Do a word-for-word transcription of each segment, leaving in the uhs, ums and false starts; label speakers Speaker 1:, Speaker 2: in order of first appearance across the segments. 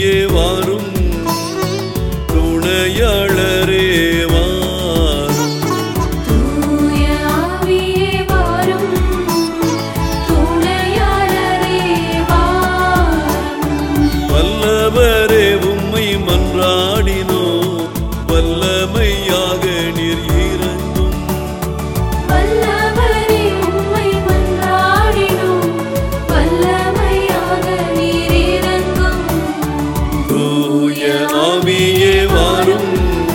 Speaker 1: ஆவியே வாரும் துணையாளரே வாரும்
Speaker 2: தூய ஆவியே வாரும் துணையாளரே வாரும்
Speaker 1: வல்லவரே உம்மை மன்றாடினோ வல்லமையாக நீர் இறங்கும்
Speaker 2: வல்லவரே உம்மை மன்றாடினோம் வல்லமையாக நீர் இறங்கும்
Speaker 1: தூய ஆவியே வாரும்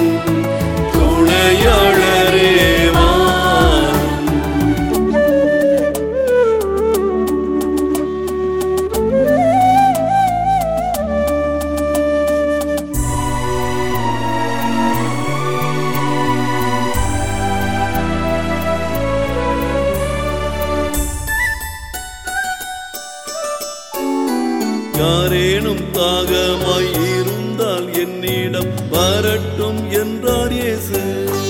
Speaker 1: துணையாளரே வாரும் யாரேனும் தாகமாய் இருந்தால் என்னிடம் வரட்டும் என்றார் இயேசு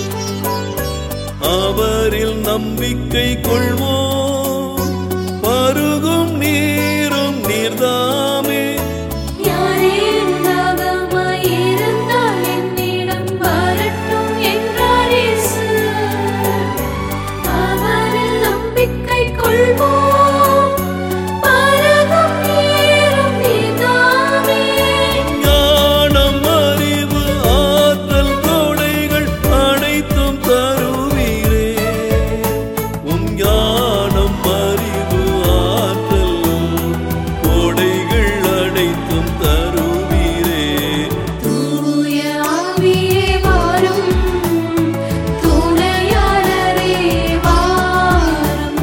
Speaker 1: அவரில் நம்பிக்கை கொள்வோம் பருகும் நீரும் நீர்தாமே
Speaker 2: யாரேனும் தாகமாய் இருந்தால் என்னிடம் வரட்டும் என்றார் இயேசு அவரில் நம்பிக்கை கொள்வோம் பருகும் நீரும் நீர்தாமே
Speaker 1: ஞானம் அறிவு ஆற்றல் கொடைகள் அனைத்தும் தருவீரே உம் ஞானம் அறிவு ஆற்றல் கொடைகள் அனைத்தும் தருவீரே
Speaker 2: தூய ஆவியே வாரும் துணையாளரே வாரும்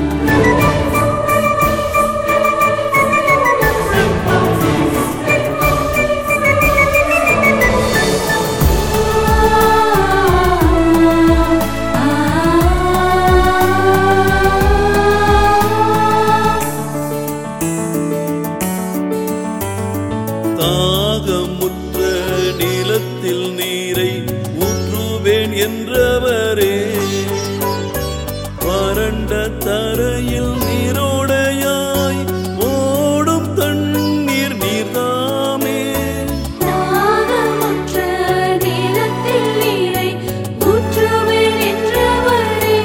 Speaker 1: தாகமுற்ற நிலத்தில் நீரை ஊற்றுவேன் என்றவரே வறண்ட தரையில் நீரோடையாய் ஓடும் தண்ணீர் நீர்தாமே
Speaker 2: தாகமுற்ற நிலத்தில் நீரை ஊற்றுவேன் என்றவரே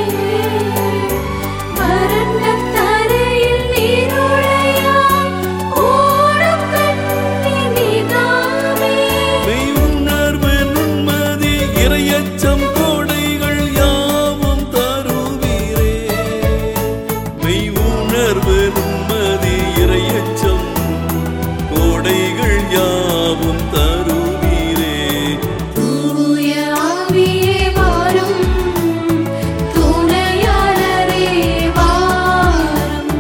Speaker 2: வறண்ட தரையில் நீரோடையாய் ஓடும் தண்ணீர் நீர்தாமே
Speaker 1: மெய் உணர்வு நுண்மதி இறையச்சம் கொடைகள் யாவும் தருவீரே மெய் உணர்வு நுண்மதி இறையச்சம் கொடைகள் யாவும் தருவீரே
Speaker 2: தூய ஆவியே வாரும் துணையாளரே வாரும்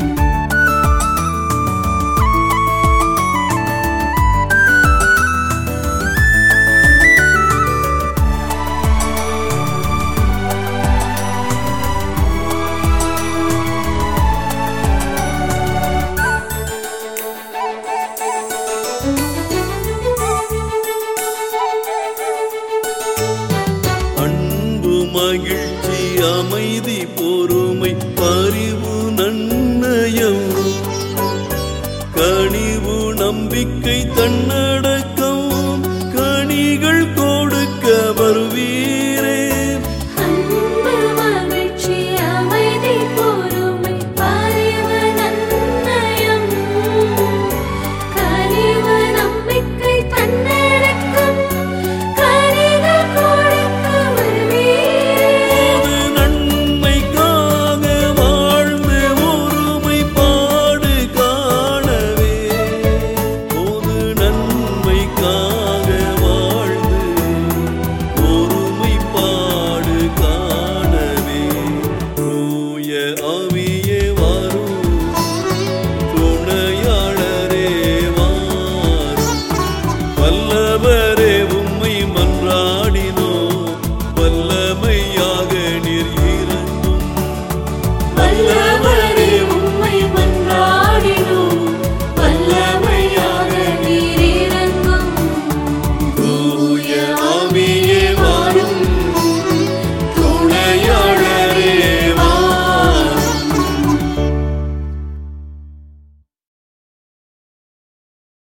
Speaker 1: அன்பு மகிழ்ச்சி அமைதி பொறுமை பரிவு நன்னயம் கனிவு நம்பிக்கை தன்னடக்கம் கனிகள் கொடுக்க வருவீர்